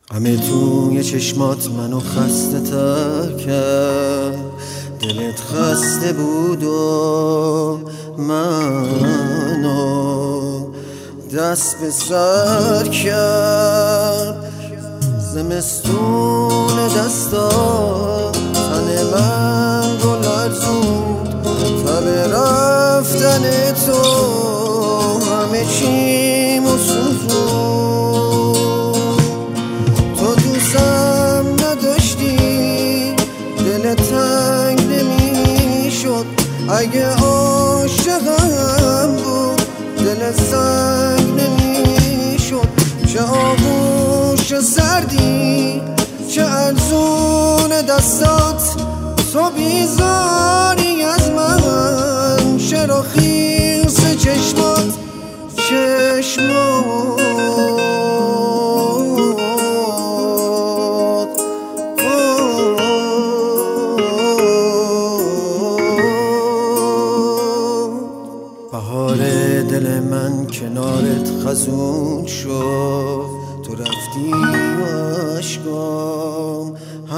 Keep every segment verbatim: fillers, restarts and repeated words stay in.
همه توی چشمات منو خسته تر کرد، دلت خسته بود و منو دست به سر کرد. زمستون دستا تن من رو لرزوند، تب رفتن تو همه چیمو سوزوند. تو دوستم نداشتی، دل تنگ نمیشد. اگه عاشقم بود دل سنگ نمیشد. چه آغوش سردی، چه ارزون دستات، تو بیزاری از من. چرا خیس چشمات چشمات بهار دل من کنارت خزون شد، تو رفتی و عشقام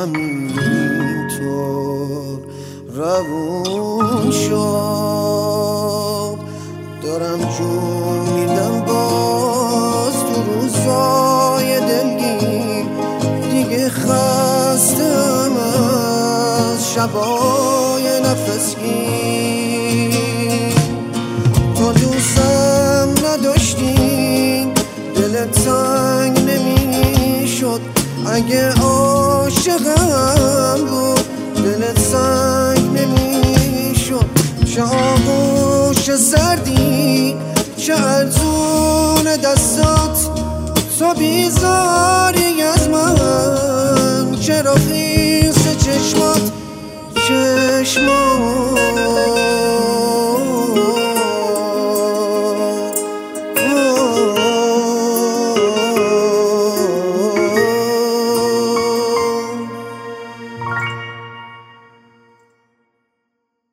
همینطور روون شد. دارم جون میدم باز تو روزای دلگیر، دیگه خستم از شبای نفسگیر. تو دوستم نداشتی، دل تنگ نمیشد. اگه عاشقم بود دل سنگ نمیشد. چه آغوش سردی، چه ارزون دستات، تو بیزاری از من. چرا خیس چشمات چشمات